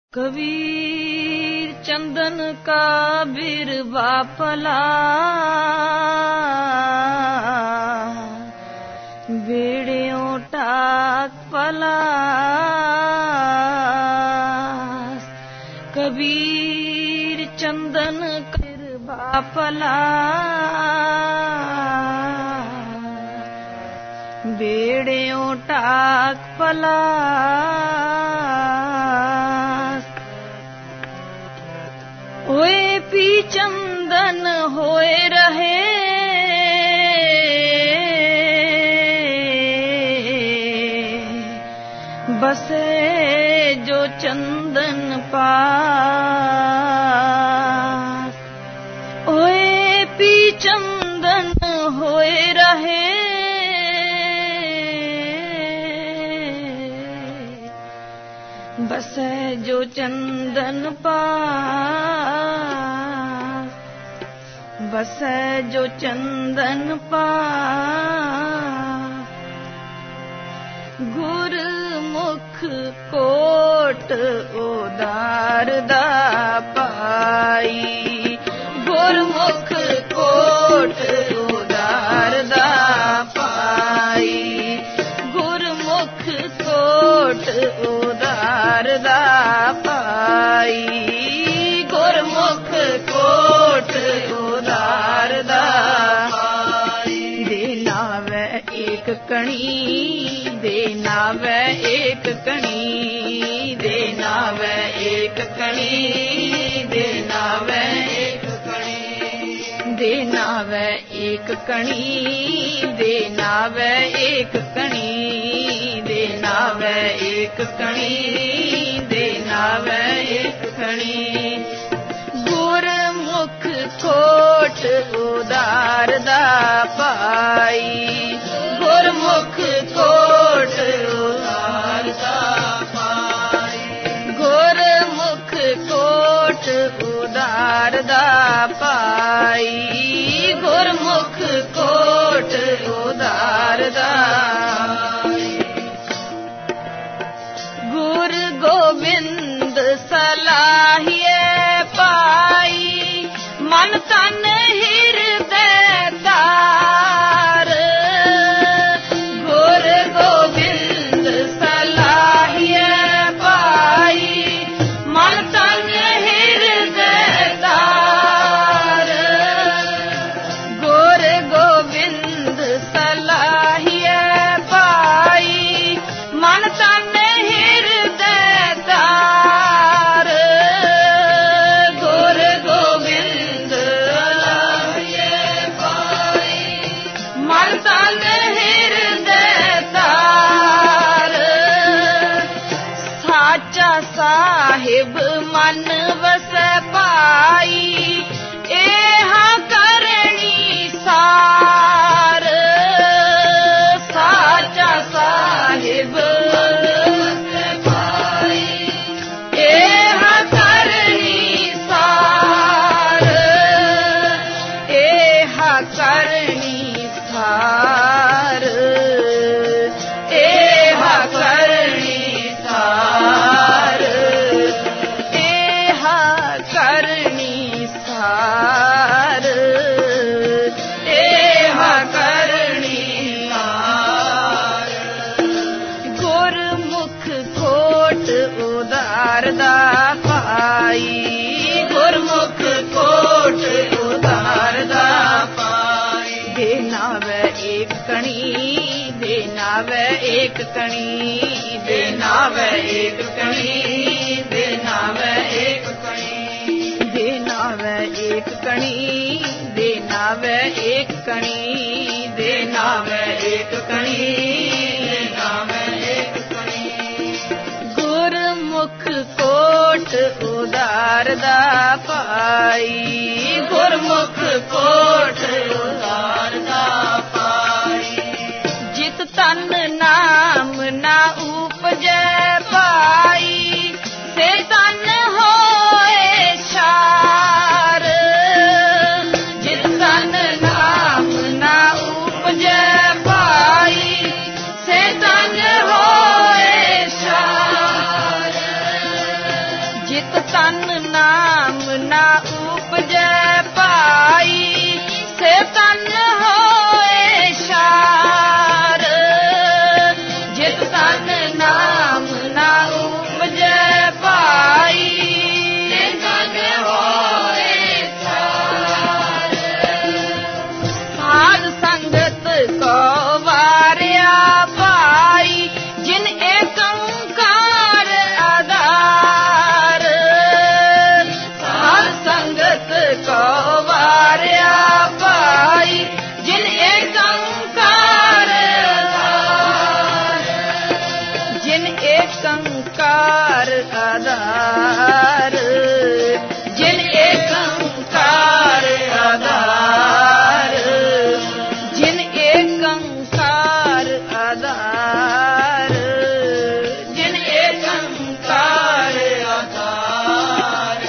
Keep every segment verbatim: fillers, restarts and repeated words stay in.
कबीर चंदन का बिरवा पला, बेड़ियों टाक पला। कबीर चंदन का बिरवा पला, बेड़ियों टाक पला। होए पी चंदन होए रहे, बसे जो चंदन पास। होए पी चंदन होए रहे, बसे जो चंदन पास। बसे जो चंदन पास। गुरमुख कोट उदार दा पाई, गुरमुख कोट उदार दा पाई। गुरमुख कोट उदार दा पाई, गुरमुख कोट उदार दा पाई। देना वे एक कणी, देना वे एक कणी, देना वे एक कणी, देना वे एक कणी। देना वे एक कणी, देना वे एक कणी, देना वे एक कणी, देना वे एक कणी। गुरमुख कोट उदार दा पाई, गुरमुख कोट उदार दा पाई। गुरमुख कोट उदार दा पाई, गुरमुख कोट उदार दा पाई। गुर गोविंद सलाहिए पाई, मन तन हृदय तार। गुर गोविंद सलाहिए पाई, मन तन हृदय तार। गुर गोविंद सलाहिए पाई, मन तन साहिब मन वस पाई, एहा करणी सार। साचा साहिब मन वस पाई, एहा करणी सार। एहा करणी सार, एहा करणी सार। करणी सार, एहा करणी सार। गुरमुख कोट उदार दा पाई, गुरमुख कोट उदार दा पाई। देना वे एक कणी, देना वे एक कणी, देना वे एक कणी, देना वे एक कणी। देना वे एक कणी, देना वे एक कणी, देना वे एक कणी, देना वे एक कणी। गुरमुख कोट उदार दा पाई, गुरमुख कोट उदार दा पाई। जित तन नाम ना उपजै पाई, से तन होए छार। जित तन नाम ना उपजै पाई, से तन होए छार। जित तन नाम ना उपजै पाई, से तन होए शार। जित तन नाम ना उपजै पाई, से तन होए शार। साध संगत को वारिया पाई, जिन एकंकार आधार। साध संगत को वारिया पाई, जिन एकंकार आधार। जिन एकंकार आधार, जिन एकंकार आधार, जिन एकंकार आधार, जिन एकंकार आधार।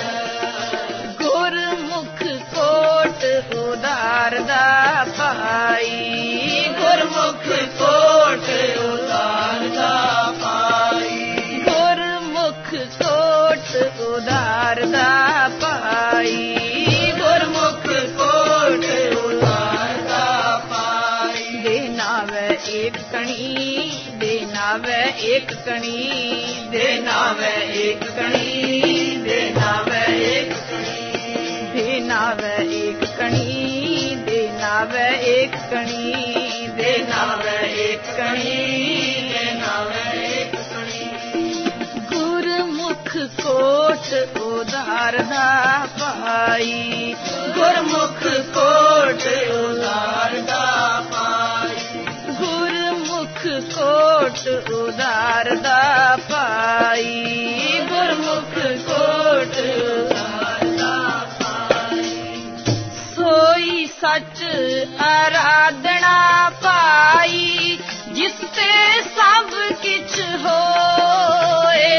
गुरमुख कोट उदार दा पाई, गुरमुख कोट उदार दा पाई। गुरमुख कोट उदार दा पाई, गुरमुख कोट उदार दा पाई। दे नावे एक कणी, दे नावे एक कणी, दे नावे एक कणी, दे नावे एक कणी। दे नावे एक कणी, दे नावे एक कणी, दे नावे एक कणी, दे नावे एक कणी। गुरमुख कोट उदार दा पाई, गुरमुख कोट उदार दा पाई। गुरमुख कोट उदार दा पाई, गुरमुख कोट उदार दा पाई। सोई सच आराधना पाई, जिसते सब किछ होए।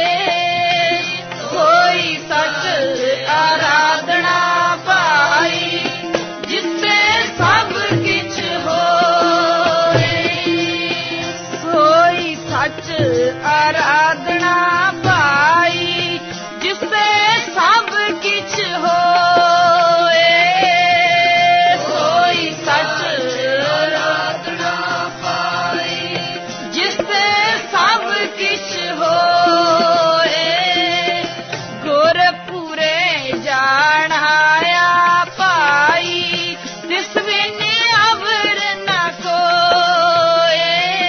सोई सच आराधना पाई, जिसते सब किछ होए। सोई सच आराधना पाई, जिसते सब किछ होए। सोई सच आराधना पाई, जिसते सब किछ होए। गुरपुरे जानाया पाई, तिस बिन अवर न कोए।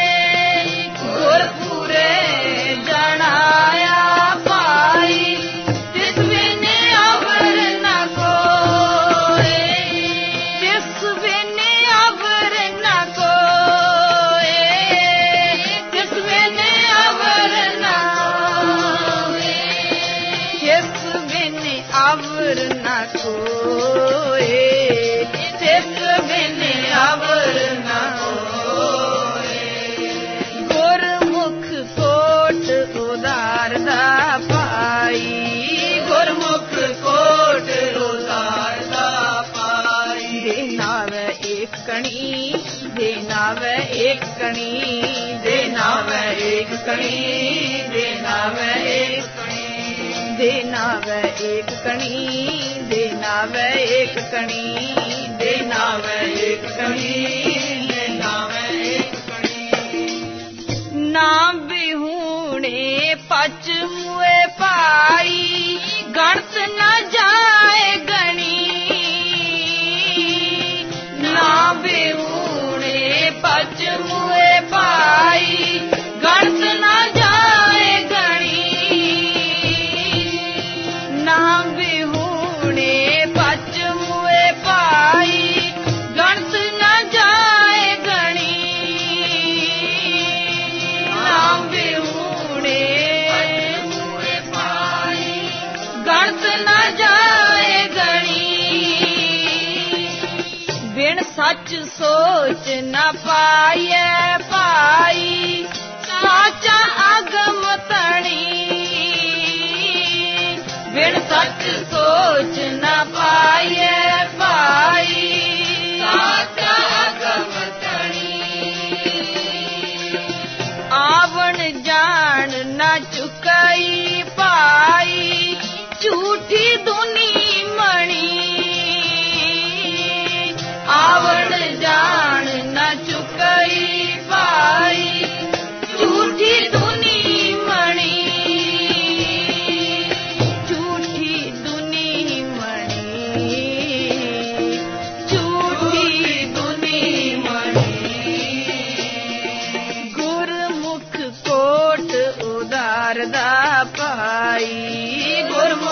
गुरपुरे जानाया पाई, तिस बिन अवर न कोए। तिस बिन अवर न कोए, तिस बिन अवर न कोए। तिस बिन अवर न कोए, तिस बिन अवर न कोए। गुरमुख कोट उदार दा पाई, गुरमुख कोट उदार दा पाई। दे नावे एक कणी, दे नावे एक कणी, दे नावे एक कणी, दे नावे एक कणी। दे नावे एक कणी, दे नावे एक कणी, दे नावे एक कणी, दे नावे एक कणी। ना बिहूणे पच मुए पाई, गणत न जाए गणी। ना बिहूणे पच मुए पाई, गणत न जाए गणी। ना बिहूणे पच मुए पाई, गणत न जाए गणी। ना बिहूणे पच मुए पाई, गणत न जाए गणी। बिन सच सोच न पाए पाई, साचा आगम तणी। बिन सच सोच न पाए पाई, साचा आगम तणी। आवण जान न चुकाई पाई,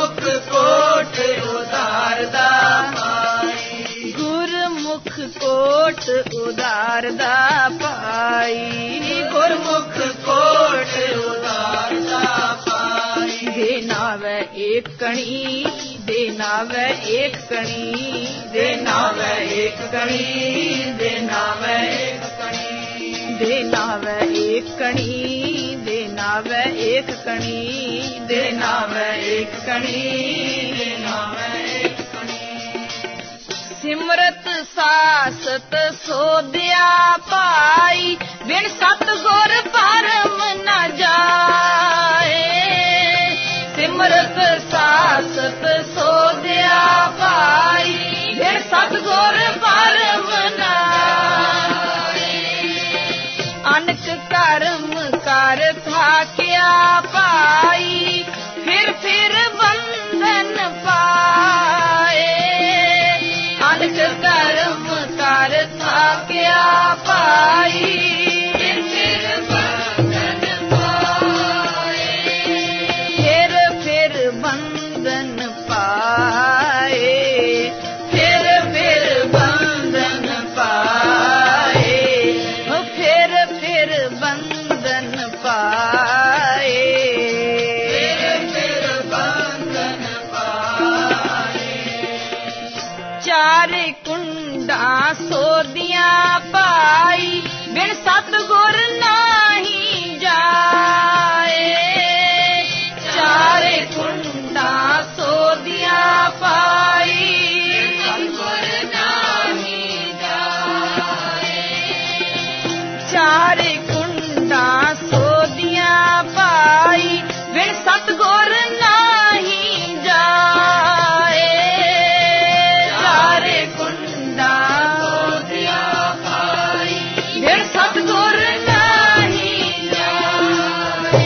ਗੁਰਮੁਖ ਕੋਟ ਉਦਾਰ ਦਾ ਪਾਈ, ਗੁਰਮੁਖ ਕੋਟ ਉਦਾਰ ਦਾ ਪਾਈ, ਗੁਰਮੁਖ ਕੋਟ ਉਦਾਰ ਦਾ ਪਾਈ। ਦੇ ਨਾਵੈ ਏਕ ਕਣੀ, ਦੇ ਨਾਵੈ ਏਕ ਕਣੀ, ਦੇ ਨਾਵੈ ਏਕ ਕਣੀ, ਦੇ ਨਾਵੈ ਏਕ ਕਣੀ, ਦੇ ਨਾਵੈ ਏਕ ਕਣੀ, ਦੇ ਨਾਵੈ ਏਕ ਕਣੀ, ਦੇ ਨਾਵੈ ਏਕ ਕਣੀ, ਦੇ ਨਾਵੈ ਏਕ ਕਣੀ। ਸਿਮਰਤ ਸਾਸਤ ਸੋਧਿਆ ਪਾਈ, ਬਿਨ ਸਤਿਗੁਰ ਪਰਮ ਨ ਜਾਏ। ਸਿਮਰਤ ਸਾਸਤ ਸੋਧਿਆ ਪਾਈ, ਬਿਨ ਸਤਿਗੁਰ ਪਰਮ ਨ ਜਾਏ। ਅਨਕ ਕਰਮ ਕਰ ਥਾਕਿਆ ਪਾਈ, ਫਿਰ ਫਿਰ ਬੰਧਨ ਪਾਏ। ਅਨਕ ਕਰਮ ਕਰ ਥਾਕਿਆ ਪਾਈ, ਫਿਰ ਫਿਰ ਬੰਧਨ ਪਾਏ। ਫਿਰ ਫਿਰ ਬੰਧਨ ਪਾਏ, ਫਿਰ ਫਿਰ ਬੰਧਨ ਪਾਏ, ਫਿਰ ਫਿਰ ਬੰਧਨ ਪਾਏ, ਫਿਰ ਫਿਰ ਬੰਧਨ ਪਾਏ। ਚਾਰੇ ਕੁੰਡਾਂ ਸੋਧੀਆਂ ਪਾਈ, ਬਿਨ ਸਤਿਗੁਰ ਨਾਹੀ ਜਾਏ। ਚਾਰੇ ਕੁੰਡਾਂ ਸੋਧੀਆਂ ਪਾਈ, ਸਤਿਗੁਰ ਨਾਹੀ ਜਾਏ। ਚਾਰੇ ਕੁੰਡਾਂ ਸੋਧੀਆਂ ਪਾਈ, ਬਿਨ ਸਤਿਗੁਰ ਨਾਹੀ ਜਾਏ। ਚਾਰੇ ਕੁੰਡਾਂ ਸੋਧੀਆਂ ਪਾਈ, ਬਿਨ ਸਤਿਗੁਰ ਨਾਹੀ ਜਾਏ।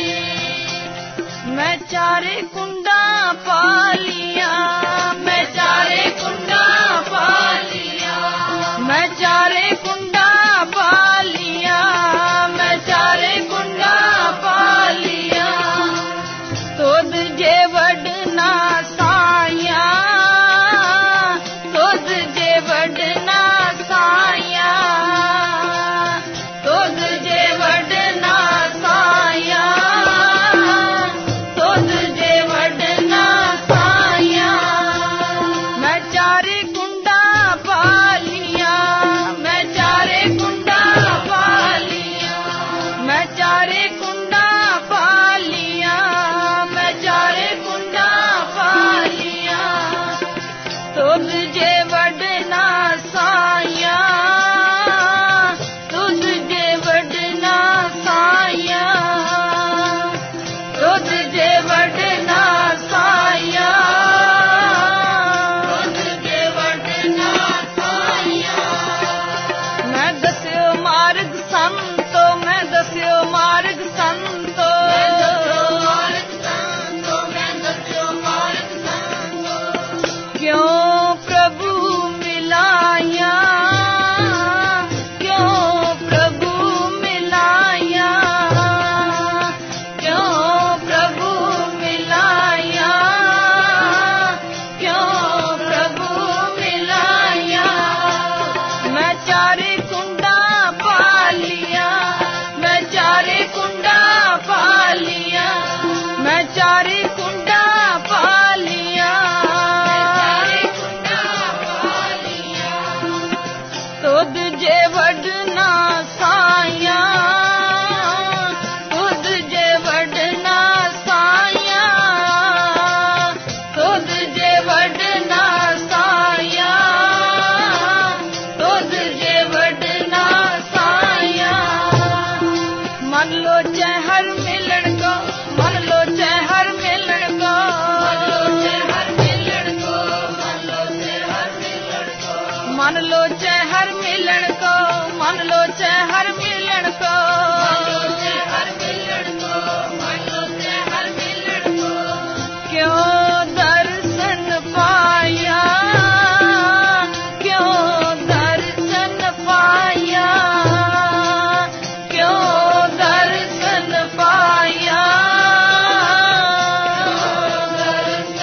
ਮੈਂ ਚਾਰੇ ਕੁੰਡਾਂ ਪਾਲੀਆਂ, ਮੈਂ ਚਾਰੇ ਕੁੰਡਾਂ ਪਾਲੀਆਂ, ਮੈਂ ਚਾਰੇ ਕੁੰਡਾਂ ਪਾਲੀਆਂ, ਮੈਂ ਚਾਰੇ ਕੁੰਡਾਂ ਪਾਲੀਆਂ। ਤੁਧ ਜੇ ਵਡਨਾ ਸਾਈਆਂ, ਤੁਧ ਜੇ ਵਡਨਾ ਸਾਈਆਂ, ਤੁਧ ਜੇ ਵਡਨਾ ਸਾਈਆਂ, ਤੁਧ ਜੇ ਵਡਨਾ ਸਾਈਆਂ। ਮੈਂ ਚਾਰੇ ਕੁੰਡਾਂ ਪਾਲੀਆਂ, ਮੈਂ ਚਾਰੇ ਕੁੰਡਾਂ ਪਾਲੀਆਂ, ਮੈਂ ਚਾਰੇ ਕੁੰਡਾਂ ਪਾਲੀਆਂ, ਮੈਂ ਚਾਰੇ ਕੁੰਡਾਂ ਪਾਲੀਆਂ। ਤੁਧ ਜੇ ਵਡਨਾ ਸਾਈਆਂ, ਤੁਧ ਜੇ ਵਡਨਾ ਸਾਈਆਂ, ਤੁਧ ਜੇ ਵਡਨਾ ਸਾਈਆਂ, ਤੁਧ ਜੇ ਵਡਨਾ ਸਾਈਆਂ। ਮੈਂ ਦੱਸਿਓ ਮਾਰਗ ਸੰਤੋ, ਮੈਂ ਦੱਸਿਓ ਮਾਰਗ ਸੰਤੋ, ਮੈਂ ਦੱਸਿਓ ਮਾਰਗ ਸੰਤੋ, ਮੈਂ ਦੱਸਿਓ ਮਾਰਗ ਸੰਤੋ। ਕਿਉਂ ਪ੍ਰਭੂ ਮਿਲਾਇਆ, ਕਿਉਂ ਪ੍ਰਭੂ ਮਿਲਾਇਆ, ਕਿਉਂ ਪ੍ਰਭੂ ਮਿਲਾਇਆ, ਕਿਉਂ ਪ੍ਰਭੂ ਮਿਲਾਇਆ। ਮੈਂ ਚਾਰੇ ਕੁੰਡਾਂ ਪਾਲੀਆਂ, ਮੈਂ ਚਾਰੇ ਕੁੰਡਾਂ ਪਾਲੀਆਂ, ਮੈਂ ਚਾਰੇ ਕੁੰਡਾਂ ਪਾਲੀਆਂ, ਚਾਰੇ ਕੁੰਡਾਂ ਪਾਲੀਆਂ। ਤੁਧ ਜੇ ਵਡਨਾ ਸਾਈਆਂ, ਤੁਧ ਜੇ ਵਡਨਾ ਸਾਈਆਂ, ਤੁਧ ਜੇ ਵਡਨਾ ਸਾਈਆਂ, ਤੁਧ ਜੇ ਵਡਨਾ ਸਾਈਆਂ। ਮਨ ਲੋ ਚੈ ਹਰ ਮਿਲਣ ਕੋ, ਮਨ ਲੋ ਚੈ ਹਰ ਮਿਲਣ ਕੋ, ਮਨ ਲੋ ਚੈ ਹਰ ਮਿਲਣ ਕੋ, ਮਨ ਲੋ ਚੈ ਹਰ ਮਿਲਣ ਕੋ, ਮਨ ਲੋ ਚੈ ਹਰ ਮਿਲਣ ਕੋ, ਮਨ ਲੋ ਚੈ ਹਰ ਮਿਲਣ ਕੋ, ਮਨ ਲੋ ਚੈ ਹਰ ਮਿਲਣ ਕੋ, ਮਨ ਲੋ ਚੈ ਹਰ ਮਿਲਣ ਕੋ। ਕਿਉਂ ਦਰਸ਼ਨ ਪਾਇਆ, ਕਿਉਂ ਦਰਸ਼ਨ ਪਾਇਆ, ਕਿਉਂ ਦਰਸ਼ਨ ਪਾਇਆ, ਕਿਉਂ ਦਰਸ਼ਨ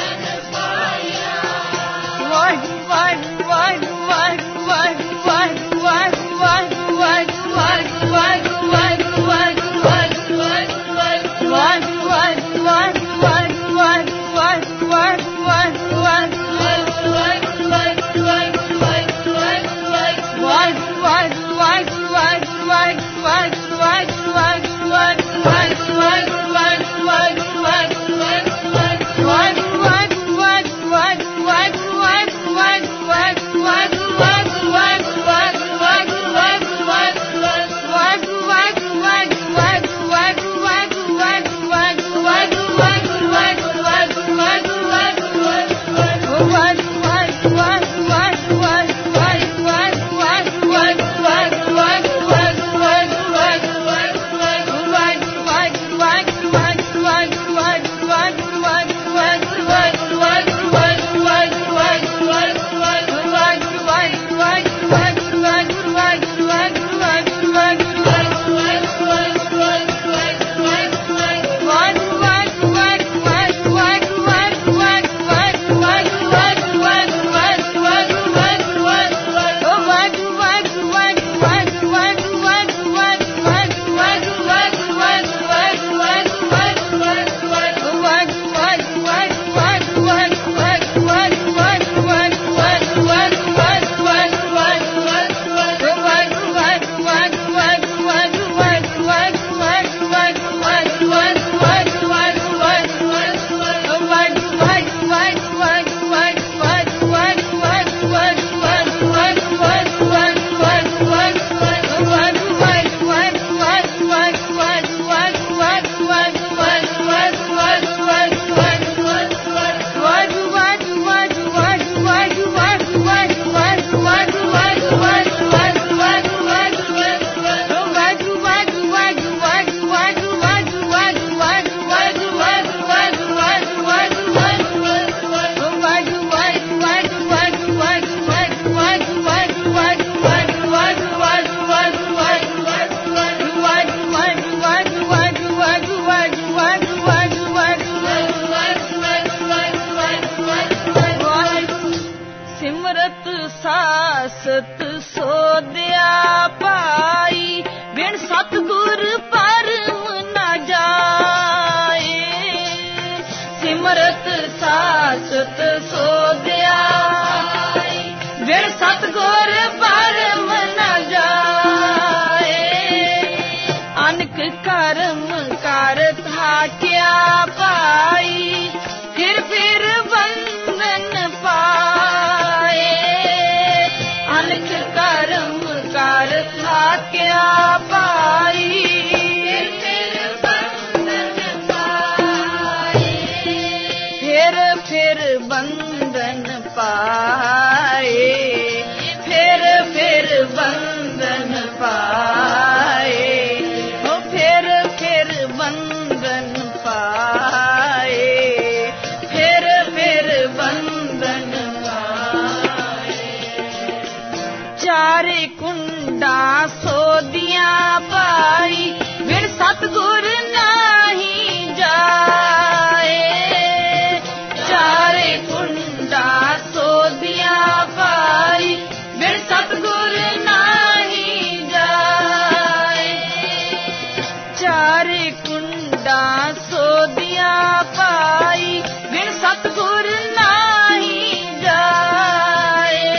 ਸਤ ਸੋਧਿਆ ਪਾਈ ਬਿਨ ਸਤਿਗੁਰ ਪਰਮ ਨਾ ਜਾਏ। ਸਿਮਰਤ ਸਾਸਤ ਸੋਧਿਆ ਬਿਨ ਸਤਿਗੁਰ ਪਰਮ ਨਾ ਜਾਏ। ਅਨਕ ਕਰਮ ਕਰ ਥਾਕਿਆ ਪਾਈ ਫਿਰ ਫਿਰ ਬੰਧਨ ਪਾਏ। ਅਨਕ ਕਰਮ ਕਰ ਥਾਕਿਆ ਪਾਈ ਫਿਰ ਬੰਧਨ ਪਾਏ। ਫਿਰ ਫਿਰ ਬੰਧਨ ਪਾਏ ਫਿਰ ਫਿਰ ਬੰਧਨ ਪਾਏ। ਉਹ ਫਿਰ ਫਿਰ ਬੰਧਨ ਪਾਏ ਫਿਰ ਫਿਰ ਬੰਧਨ ਪਾਏ। ਚਾਰੇ ਕੁੰਡਾ ਸੋਧੀਆਂ ਪਾਈ ਬਿਨ ਸਤਿਗੁਰ ਨਾਹੀ ਜਾਏ। ਚਾਰੇ ਕੁੰਡਾ ਸੋਧੀਆਂ ਪਾਈ ਬਿਨ ਸਤਿਗੁਰ ਨਾਹੀ ਜਾਏ। ਚਾਰੇ ਕੁੰਡਾ ਸੋਧੀਆਂ ਪਾਈ ਬਿਨ ਸਤਿਗੁਰ ਨਾਹੀ ਜਾਏ।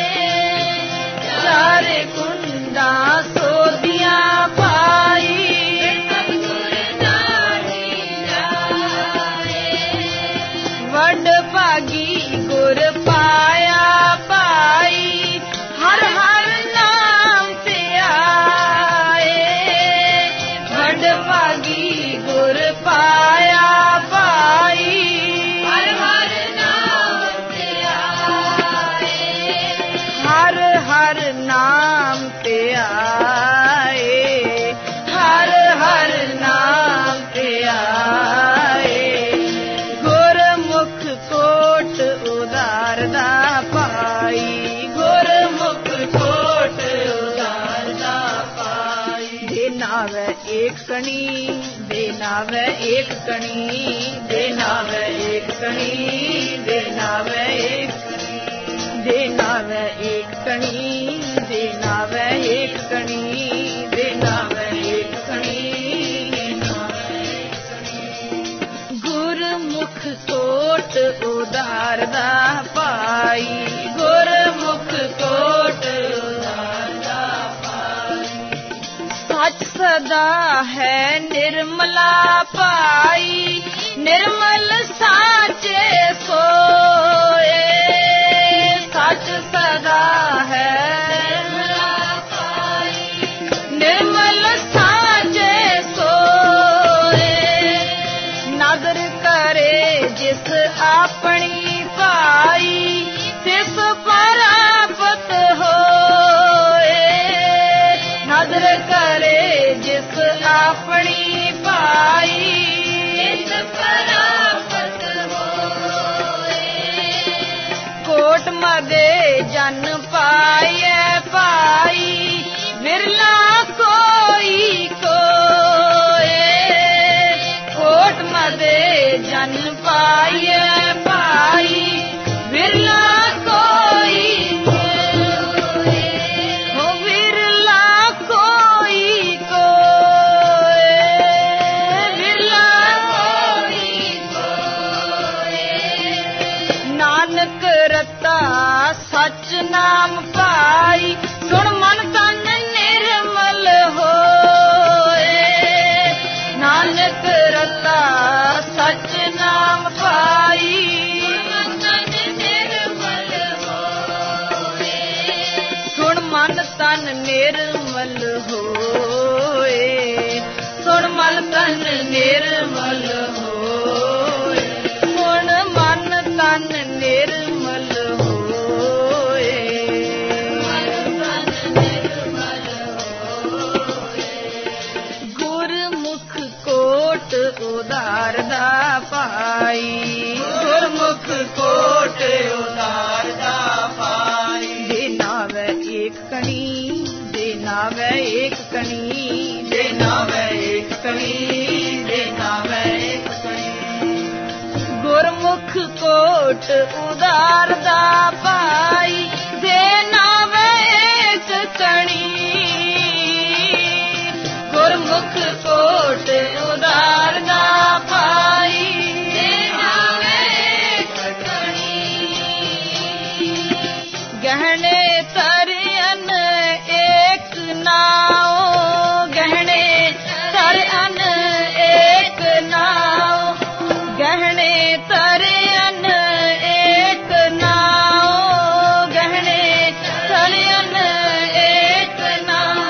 ਚਾਰੇ ਕੁੰਡਾ ਸੋਧੀਆਂ ਪਾਈ ਬਿਨ ਸਤਿਗੁਰ ਨਾਹੀ ਜਾਏ। ਵੱਡ ਭਾਗੀ ਗੁਰ ਪਾਇਆ ਪਾਈ ਹਰ ਹਰ ਨਾਮ ਧਿਆਏ। ਵੱਡ ਭਾਗੀ ਗੁਰ ਪਾਇਆ ਪਾਈ ਹਰ ਹਰ ਨਾਮ ਧਿਆਏ। ਹਰ ਹਰ ਨਾਮ ਧਿਆਏ ਹਰ ਹਰ ਨਾਮ ਧਿਆਏ। ਗੁਰਮੁਖ ਕੋਟ ਉਦਾਰਦਾ ਪਾਈ ਗੁਰਮੁਖ ਕੋਟ ਉਦਾਰਦਾ ਪਾਈ। ਦੇ ਨਾਵੈ ਏਕ ਕਣੀ ਦੇ ਨਾਵੈ ਏਕ ਕਣੀ ਦੇ ਨਾਵੈ ਏਕ ਕਣੀ ਦੇ ਨਾਵੈ ਏਕ ਦੇ ਨਾਵੈ ਏਕ ਕਣੀ ਦੇ ਨਾਵੈ ਏਕ ਕਣੀ ਦੇ ਨਾਵੈ ਏਕ ਕਣੀ ਦੇ ਨਾਵੈ ਏਕ ਕਣੀ। ਗੁਰਮੁਖ ਕੋਟ ਉਦਾਰ ਦਾ ਪਾਈ, ਗੁਰਮੁਖ ਕੋਟ ਉਦਾਰ ਦਾ ਪਾਈ। ਸੱਚ ਸਦਾ ਹੈ ਨਿਰਮਲਾ ਪਾਈ, ਨਿਰਮਲ ਸਾਚੇ ਸੋਏ। ਸੱਚ ਸਦਾ ਹੈ ਨਿਰਮਲ ਸਾਚੇ ਸੋਏ। ਨਦਰ ਕਰੇ ਜਿਸ ਆਪਣੀ ਪਾਈ, ਤਿਸ ਪ੍ਰਾਪਤ ਹੋਏ। ਨਦਰ ਕਰੇ ਜਿਸ ਆਪਣੀ ਪਾਈ, ਤਿਸ ਪ੍ਰਾਪਤ ਹੋਏ। ਕੋਟ ਮਦੇ ਜਨ ਪਾਈਐ ਪਾਈ, ਵਿਰਲਾ ਕੋਈ ਕੋਏ। ਕੋਟ ਮਦੇ ਜਨ ਪਾਈਐ ਪਾਈ, ਵਿਰਲਾ ਕੋਈ ਕੋਏ। ਹੋ ਵਿਰਲਾ ਕੋਈ ਕੋਏ, ਵਿਰਲਾ ਕੋਈ ਕੋਏ। ਨਾਨਕ ਰਤਾ ਸੱਚ ਨਾਮ ਪਾਈ, ਸੁਣ ਮਨ ਤਨ ਨਿਰਮਲ ਹੋਏ। ਨਾਨਕ ਰਤਾ ਸੱਚ ਨਾਮ ਪਾਈ, ਸੁਣ ਮਨ ਤਨ ਨਿਰਮਲ ਹੋਏ। ਸੁਣ ਮਨ ਤਨ ਨਿਰਮਲ ਹੋਏ, ਸੁਣ ਮਨ ਤਨ ਨਿਰਮਲ ਹੋਏ। ਸੁਣ ਮਨ ਤਨ ਨਿਰਮਲ ਹੋਏ, ਗੁਰਮੁਖ ਕੋਟ ਉਦਾਰ ਦਾ ਪਾਈ, ਗੁਰਮੁਖ ਕੋਟ ਉਦਾਰ ਦਾ ਪਾਈ। ਦੇ ਨਾਵੇ ਏਕ ਕਣੀ, ਦੇ ਨਾਵੇ ਏਕ ਕਣੀ, ਦੇ ਨਾਵੇ ਏਕ ਕਣੀ, ਦੇ ਨਾਵੇ ਏਕ ਕਣੀ। ਗੁਰਮੁਖ ਕੋਟ ਉਦਾਰ ਦਾ ਪਾਈ, ਦੇ ਨਾਵੇ ਏਕ ਕਣੀ। ਗੁਰਮੁਖ ਕੋਟ ਉਦਾਰ ਦਾ ਪਾਈ, ਦੇ ਨਾਵੇ ਏਕ ਕਣੀ। ਗਹਿਣੇ ਤਰਨ ਏਕ ਨਾਉ, ਗਹਿਣੇ ਤਰਨ ਏਕ ਨਾਉ। ਗਹਿਣੇ ਤਰਨ ਏਕ ਨਾਉ, ਗਹਿਣੇ ਤਰਨ ਏਕ ਨਾਉ।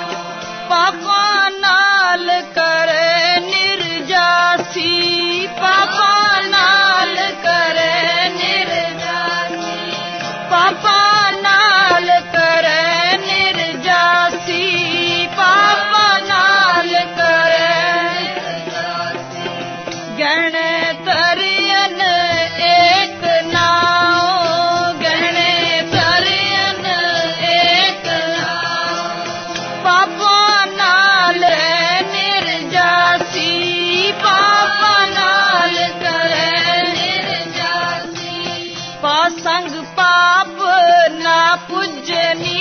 ਪਾਪਾਂ ਨਾਲ ਕਰੇ ਨਿਰਜਾਸੀ, ਪਾਪਾਂ ਨਾਲ ਕਰੇ ਨਿਰਜਾਸੀ। ਪਾਪਾਂ ਨਾਲ ਕਰੇ ਨਿਰਜਾਸੀ, ਪਾਪਾਂ ਨਾਲ ਕਰੇ ਨਿਰਜਾਸੀ। ਗਹਿਣੇ ਤਰਨ ਏਕ ਨਾਉ, ਗਹਿਣੇ ਤਰਨ ਏਕ ਨਾਉ। ਪਾਪਾਂ ਨਾਲ ਨਿਰਜਾਸੀ, ਪਾਪਾਂ ਨਾਲ ਕਰੇ ਨਿਰਜਾਸੀ। ਪਾਸੰਗ ਪਾਪ ਨਾ ਪੁੱਜਨੀ,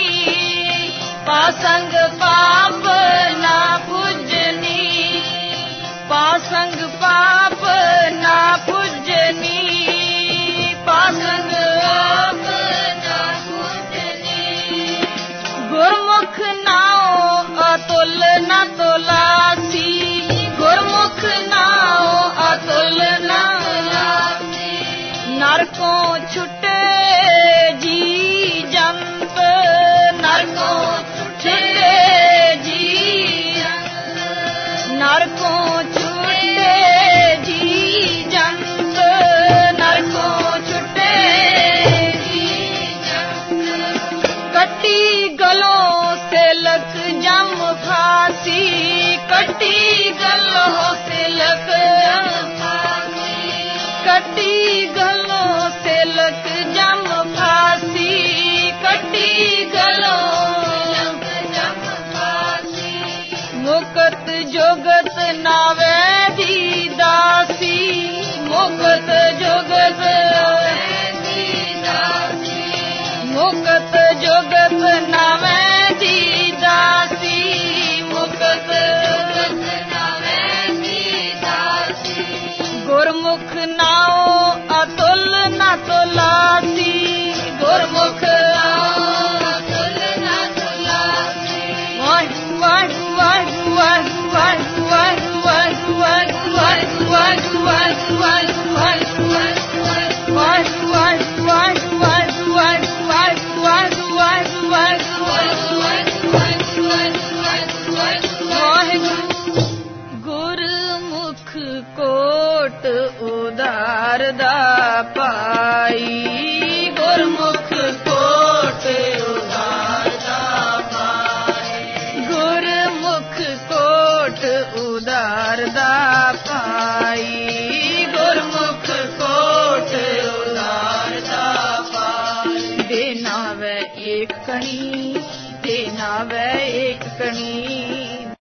ਪਾਸੰਗ ਪਾਪ ਨਾ ਪੁੱਜਨੀ। ਪਾਸੰਗ ਪਾਪ ਨਾ ਪੁੱਜਨੀ, ਪਾਸੰਗ ਪਾਪ ਨਾ ਪੁੱਜਨੀ। ਗੁਰਮੁਖ ਨਾਉ ਅਤੁਲ ਨਾ ਤੋਲਾਸੀ, ਗੁਰਮੁਖ ਨਾਉ ਅਤੁਲ ਨਾ ਤੋਲਾਸੀ। ਨਰਕੋਂ ਛੁਟੇ ਜੀ ਜੰਤ, ਨਰਕੋਂ ਛੁਟੇ ਜੀ ਜੰਤ। ਨਰਕੋਂ ਛੁਟੇ ਜੀ ਜੰਤ, ਨਰਕੋਂ ਛੁਟੇ ਜੀ ਜੰਤ। ਕੱਟੀ ਗਲੋਂ ਸਿਲਕ ਜਮ ਫਾਸੀ, ਕੱਟੀ ਗਲੋਂ ਸਿਲਕ ਜਮ ਫਾਸੀ। ਕੱਟੀ ਗਲੋਂ ਸਿਲਕ ਜਮ ਫਾਸੀ, ਕੱਟੀ ਗਲੋਂ ਸਿਲਕ ਜਮ ਫਾਸੀ। ਮੁਕਤ ਜੁਗਤ ਨਾਵੇ ਦੀ ਦਾਸੀ, ਮੁਕਤ ਜੁਗਤ ਨਾਵੇ ਦੀ ਦਾਸੀ। ਮੁਕਤ ਜੁਗਤ ਨਾਵੇ ਦੀ ਦਾਸੀ, ਮੁਕਤ ਜੁਗਤ ਨਾਵੇ ਦੀ ਦਾਸੀ। ਗੁਰਮੁਖ ਨਾਉ ਅਤੁਲ ਦਾ ਪਾਈ, ਗੁਰਮੁਖ ਕੋਟ ਉਦਾਰ ਦਾ ਪਾਈ, ਗੁਰਮੁਖ ਕੋਟ ਉਦਾਰ ਦਾ ਪਾਈ, ਗੁਰਮੁਖ ਕੋਟ ਉਦਾਰ ਦਾ ਪਾਈ। ਦੇ ਨਾਵੈ ਏਕ ਕਣੀ, ਦੇ ਨਾਵੈ ਏਕ ਕਣੀ,